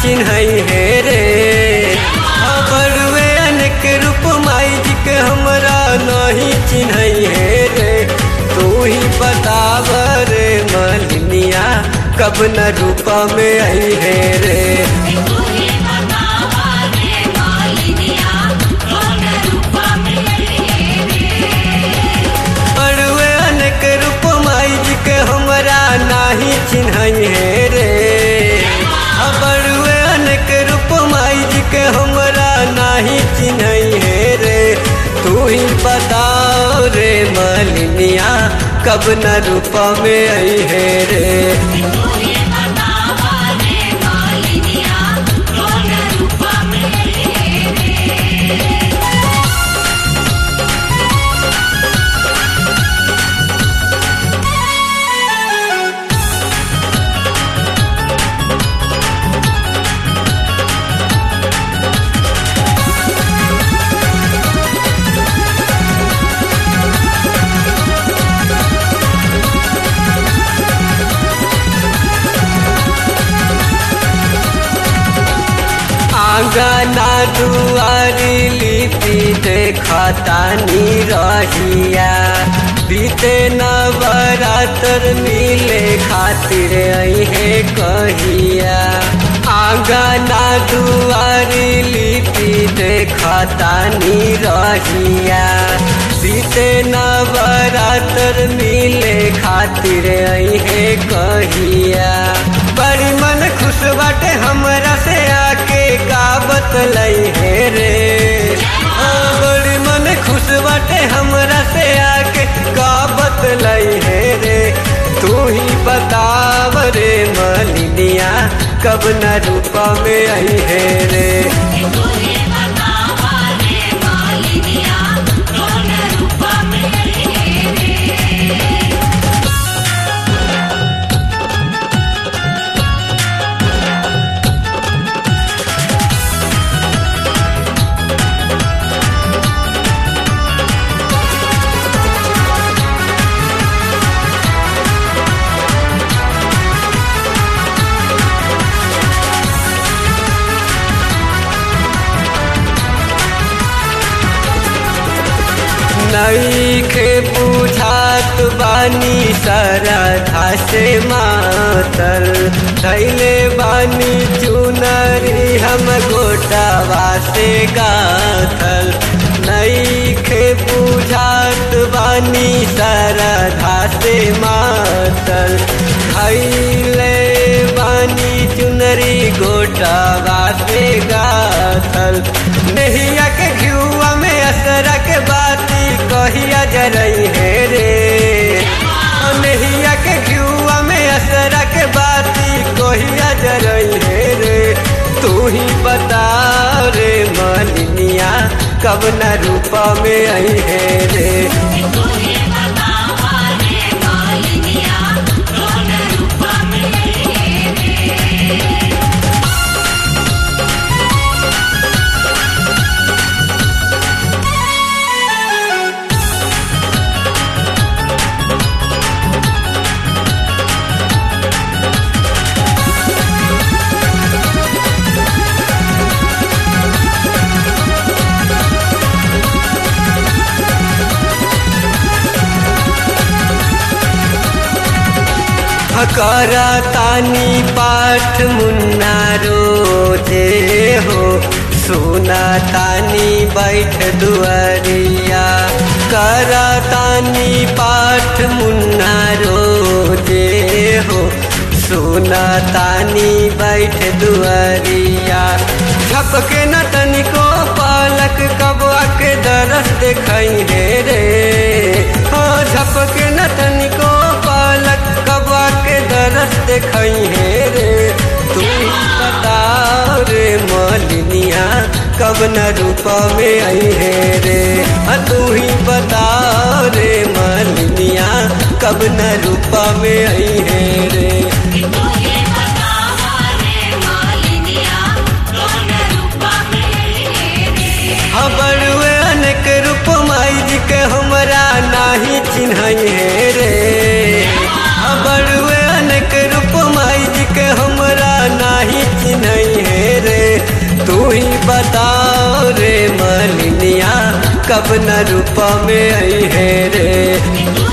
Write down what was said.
चिन्हई हे रे। बड़ुए अनेक रूप माई जी के हमरा नहीं चिन्हई हे रे। तू ही बताव रे मलिनिया कब न रूप में आई है रे। बड़ुए अनेक रूप माई जी के हमरा नहीं चिन्हई हे रे। बड़ुए अनेक रूप माई जी के हमरा नहीं चिन्हई हे रे। तू ही बताओ रे मलिनिया कब न रूप में आई है रे। आंगना दुआरी लिपि देखतानी रहिया। बीते नवरात्र मिले खातिर आई है कहिया। आंगना दुआरी लिपि देखतानी रहिया। बीते नवरात्र मिले खातिर आई है कहिया। बड़ी मन खुश बाटे हमरा से आके का बतलाई है रे। बड़ी मन खुश बाटे हमरा से आके का बतलाई है रे। तू ही बताव रे मलिनिया कब न रूप में आई है रे। नईखे बुझात बानी सरधा से मातल। धैले बानी चुनरी हम गोटावा से गाथल। नईखे बुझात बानी सरधा से मातल। धैले बानी चुनरी गोटावा से गाथल। नहिया के घिउआ में असरा के बाती कहिया जरई है रे। नहिया के घिउआ में असरा के बाती कहिया जरई है रे। तू ही बता रे मलिनिया कब न रूप में आई है रे। करतानी पाठ मुन्ना रोजे हो। सुना तानी बैठ दुआरिया। करतानी पाठ मुन्ना रोजे हो। सुना तानी बैठ दुआरिया। झपके न तनिको पालक कब आके दरस देखई है रे। झपके न तनिको पालक कब आके दरस देखई है रे। तू बता रे मलिनिया कब न रूप में आई है रे। तू ही बता रे मलिनिया कब न रूप में आई है रे। बड़ुए अनेक रूप माई जी के हमरा नहीं चिन्हई है रे। बड़ुए अनेक रूप माई जी के हमरा नहीं चिन्हई है बताओ रे मलिनिया कब न रूपा में आई है रे।